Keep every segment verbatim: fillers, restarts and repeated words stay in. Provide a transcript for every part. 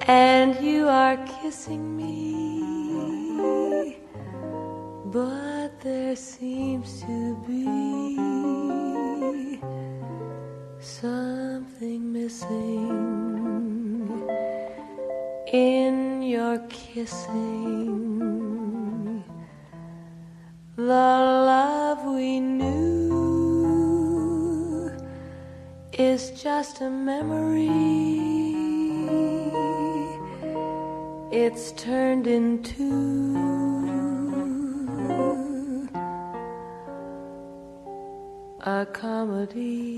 and you are kissing me, but there seems to be something missing in your kissing. The love we knew is just a memory. It's turned into a comedy.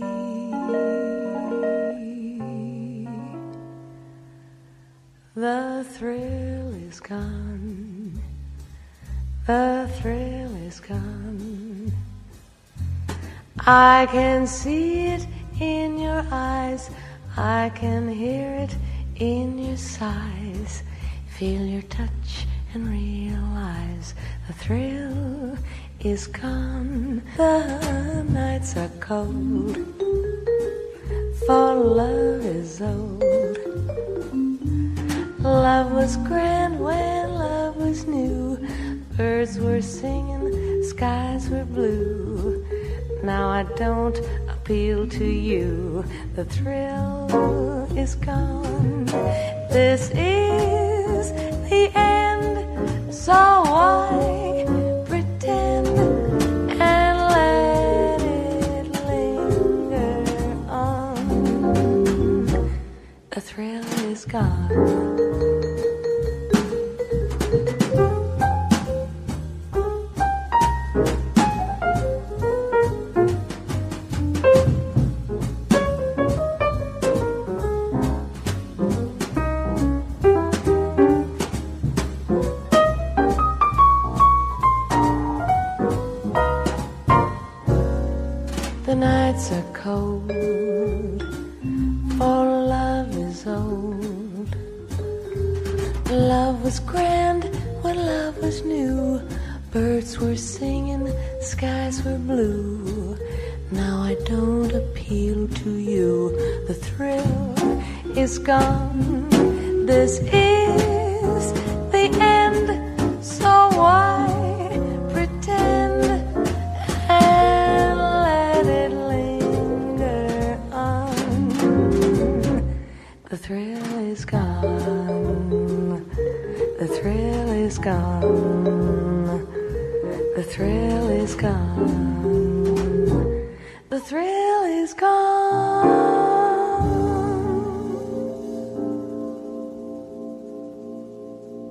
The thrill is gone. The thrill is gone. I can see it in your eyes. I can hear it in your sighs. Feel your touch and realize the thrill is gone. The nights are cold, for love is old. Love was grand when love was new. Birds were singing, skies were blue. Now I don't appeal to you. The thrill is gone. This is the end, so why pretend and let it linger on? The thrill is gone. The nights are cold, for love is old. Love was grand when love was new. Birds were singing, skies were blue. Now I don't appeal to you. The thrill is gone. This is the end, so why pretend and let it linger on? The thrill is gone. The thrill is gone. The thrill is gone. The thrill is gone.